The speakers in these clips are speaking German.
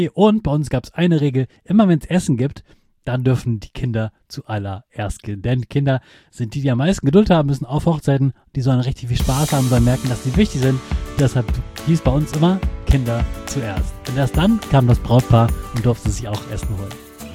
Und bei uns gab es eine Regel, immer wenn es Essen gibt, dann dürfen die Kinder zuallererst gehen. Denn Kinder sind die am meisten Geduld haben müssen auf Hochzeiten. Die sollen richtig viel Spaß haben, sollen merken, dass sie wichtig sind. Deshalb hieß bei uns immer Kinder zuerst. Und erst dann kam das Brautpaar und durfte sich auch Essen holen.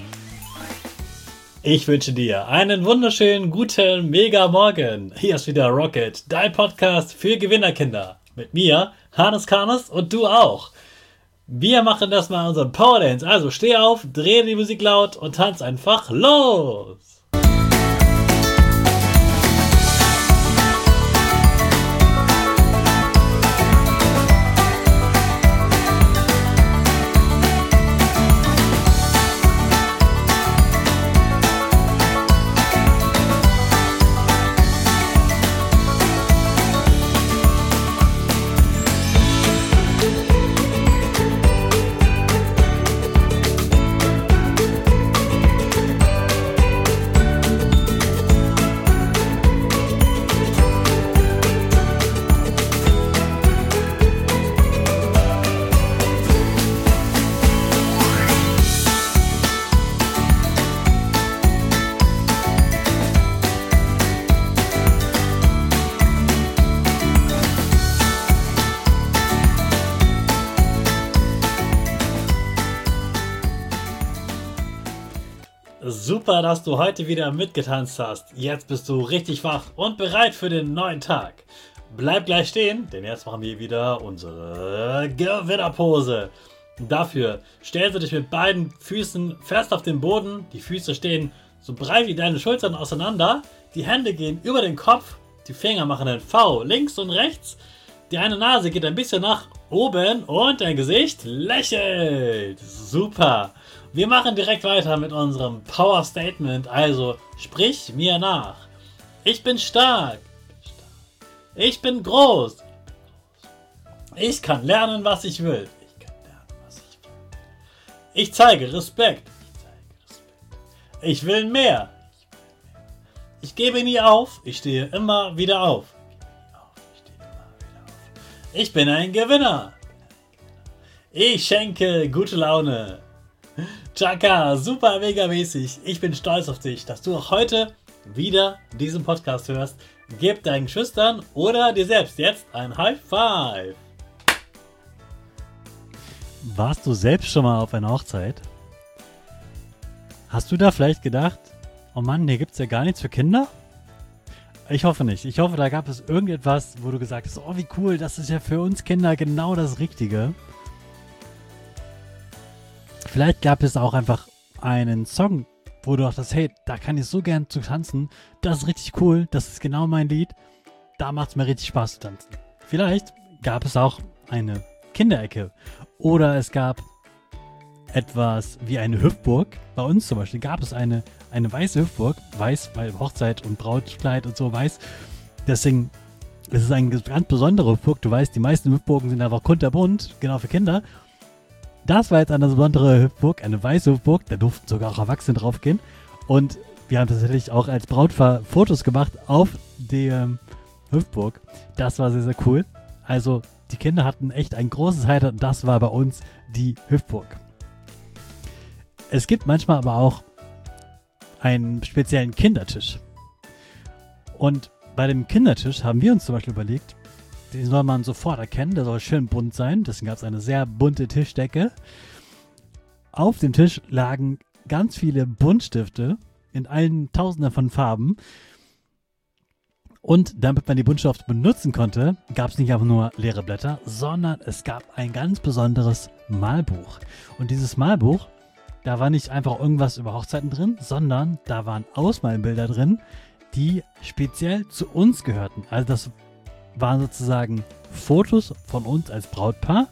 Ich wünsche dir einen wunderschönen, guten, mega Morgen. Hier ist wieder Rocket, dein Podcast für Gewinnerkinder. Mit mir, Hannes Karnes und du auch. Wir machen das mal unseren Power Dance. Also steh auf, dreh die Musik laut und tanz einfach los. Super, dass du heute wieder mitgetanzt hast. Jetzt bist du richtig wach und bereit für den neuen Tag. Bleib gleich stehen, denn jetzt machen wir wieder unsere Gewinnerpose. Dafür stellst du dich mit beiden Füßen fest auf den Boden. Die Füße stehen so breit wie deine Schultern auseinander. Die Hände gehen über den Kopf. Die Finger machen ein V links und rechts. Die eine Nase geht ein bisschen nach oben und dein Gesicht lächelt. Super. Wir machen direkt weiter mit unserem Power Statement. Also sprich mir nach. Ich bin stark. Ich bin groß. Ich kann lernen, was ich will. Ich zeige Respekt. Ich will mehr. Ich gebe nie auf. Ich stehe immer wieder auf. Ich bin ein Gewinner. Ich schenke gute Laune. Chaka, super mega mäßig. Ich bin stolz auf dich, dass du auch heute wieder diesen Podcast hörst. Gib deinen Geschwistern oder dir selbst jetzt ein High Five. Warst du selbst schon mal auf einer Hochzeit? Hast du da vielleicht gedacht, oh Mann, hier gibt es ja gar nichts für Kinder? Ich hoffe nicht. Ich hoffe, da gab es irgendetwas, wo du gesagt hast, oh wie cool, das ist ja für uns Kinder genau das Richtige. Vielleicht gab es auch einfach einen Song, wo du dachtest, hey, da kann ich so gern zu tanzen. Das ist richtig cool, das ist genau mein Lied. Da macht es mir richtig Spaß zu tanzen. Vielleicht gab es auch eine Kinderecke. Oder es gab etwas wie eine Hüpfburg. Bei uns zum Beispiel gab es eine weiße Hüpfburg. Weiß, weil Hochzeit und Brautkleid und so weiß. Deswegen ist es eine ganz besondere Hüpfburg. Du weißt, die meisten Hüpfburgen sind einfach kunterbunt, genau für Kinder. Das war jetzt eine besondere Hüpfburg, eine weiße Hüpfburg, da durften sogar auch Erwachsene drauf gehen. Und wir haben tatsächlich auch als Brautpaar Fotos gemacht auf der Hüpfburg. Das war sehr, sehr cool. Also die Kinder hatten echt ein großes Highlight und das war bei uns die Hüpfburg. Es gibt manchmal aber auch einen speziellen Kindertisch. Und bei dem Kindertisch haben wir uns zum Beispiel überlegt, den soll man sofort erkennen, der soll schön bunt sein. Deswegen gab es eine sehr bunte Tischdecke. Auf dem Tisch lagen ganz viele Buntstifte in allen Tausenden von Farben. Und damit man die Buntstifte benutzen konnte, gab es nicht einfach nur leere Blätter, sondern es gab ein ganz besonderes Malbuch. Und dieses Malbuch, da war nicht einfach irgendwas über Hochzeiten drin, sondern da waren Ausmalbilder drin, die speziell zu uns gehörten. Also das waren sozusagen Fotos von uns als Brautpaar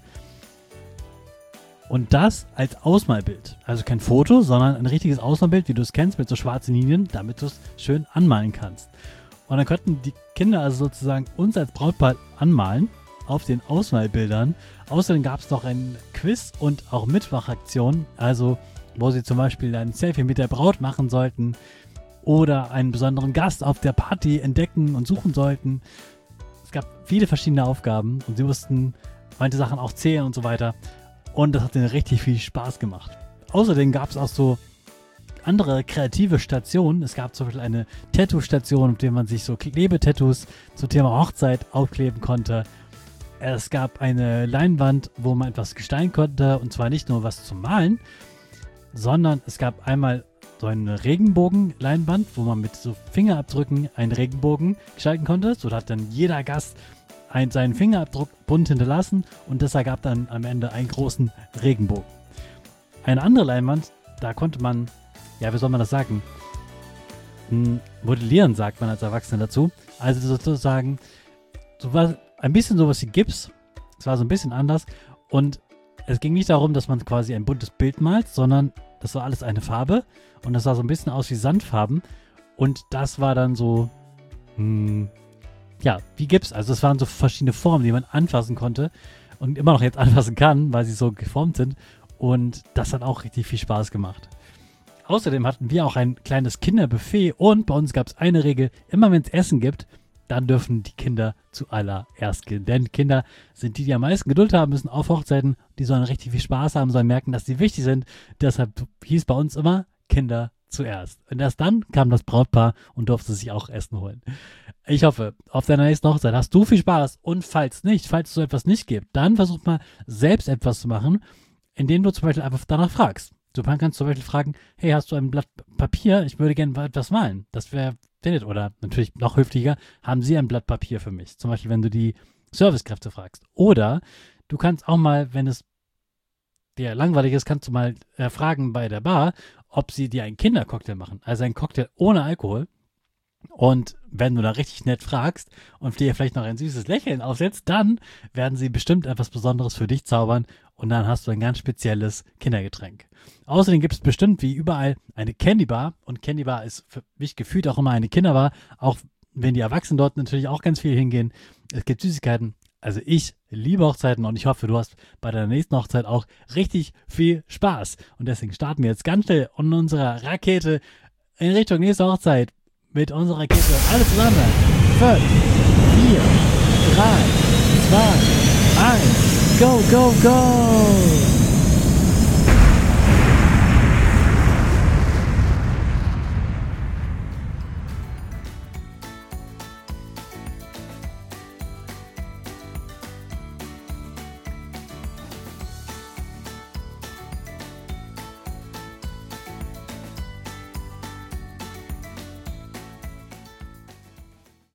und das als Ausmalbild. Also kein Foto, sondern ein richtiges Ausmalbild, wie du es kennst, mit so schwarzen Linien, damit du es schön anmalen kannst. Und dann konnten die Kinder also sozusagen uns als Brautpaar anmalen auf den Ausmalbildern. Außerdem gab es noch ein Quiz und auch Mitmachaktionen, also wo sie zum Beispiel ein Selfie mit der Braut machen sollten oder einen besonderen Gast auf der Party entdecken und suchen sollten. Es gab viele verschiedene Aufgaben und sie mussten manche Sachen auch zählen und so weiter. Und das hat denen richtig viel Spaß gemacht. Außerdem gab es auch so andere kreative Stationen. Es gab zum Beispiel eine Tattoo-Station, auf der man sich so Klebetattoos zum Thema Hochzeit aufkleben konnte. Es gab eine Leinwand, wo man etwas gestalten konnte, und zwar nicht nur was zum Malen, sondern es gab einmal so eine Regenbogenleinwand, wo man mit so Fingerabdrücken einen Regenbogen gestalten konnte. So hat dann jeder Gast seinen Fingerabdruck bunt hinterlassen und das ergab dann am Ende einen großen Regenbogen. Eine andere Leinwand, da konnte man, ja, wie soll man das sagen? Modellieren, sagt man als Erwachsener dazu. Also sozusagen ein bisschen sowas wie Gips. Es war so ein bisschen anders und es ging nicht darum, dass man quasi ein buntes Bild malt, sondern das war alles eine Farbe und das sah so ein bisschen aus wie Sandfarben und das war dann so, ja, wie Gips. Also es waren so verschiedene Formen, die man anfassen konnte und immer noch jetzt anfassen kann, weil sie so geformt sind und das hat auch richtig viel Spaß gemacht. Außerdem hatten wir auch ein kleines Kinderbuffet und bei uns gab es eine Regel, immer wenn es Essen gibt, dann dürfen die Kinder zuallererst gehen. Denn Kinder sind die am meisten Geduld haben müssen auf Hochzeiten. Die sollen richtig viel Spaß haben, sollen merken, dass sie wichtig sind. Deshalb hieß bei uns immer Kinder zuerst. Und erst dann kam das Brautpaar und durfte sich auch Essen holen. Ich hoffe, auf deiner nächsten Hochzeit hast du viel Spaß. Und falls nicht, falls es so etwas nicht gibt, dann versuch mal selbst etwas zu machen, indem du zum Beispiel einfach danach fragst. Du kannst zum Beispiel fragen, hey, hast du ein Blatt Papier? Ich würde gerne etwas malen. Das wäre nett. Oder natürlich noch höflicher, haben Sie ein Blatt Papier für mich? Zum Beispiel, wenn du die Servicekräfte fragst. Oder du kannst auch mal, wenn es dir langweilig ist, kannst du mal fragen bei der Bar, ob sie dir einen Kindercocktail machen. Also einen Cocktail ohne Alkohol. Und wenn du da richtig nett fragst und dir vielleicht noch ein süßes Lächeln aufsetzt, dann werden sie bestimmt etwas Besonderes für dich zaubern und dann hast du ein ganz spezielles Kindergetränk. Außerdem gibt es bestimmt wie überall eine Candy Bar und Candy Bar ist für mich gefühlt auch immer eine Kinderbar, auch wenn die Erwachsenen dort natürlich auch ganz viel hingehen. Es gibt Süßigkeiten. Also ich liebe Hochzeiten und ich hoffe, du hast bei deiner nächsten Hochzeit auch richtig viel Spaß. Und deswegen starten wir jetzt ganz schnell in unserer Rakete in Richtung nächste Hochzeit. Mit unserer Rakete. Alles zusammen. 5, 4, 3, 2, 1. Go, go, go!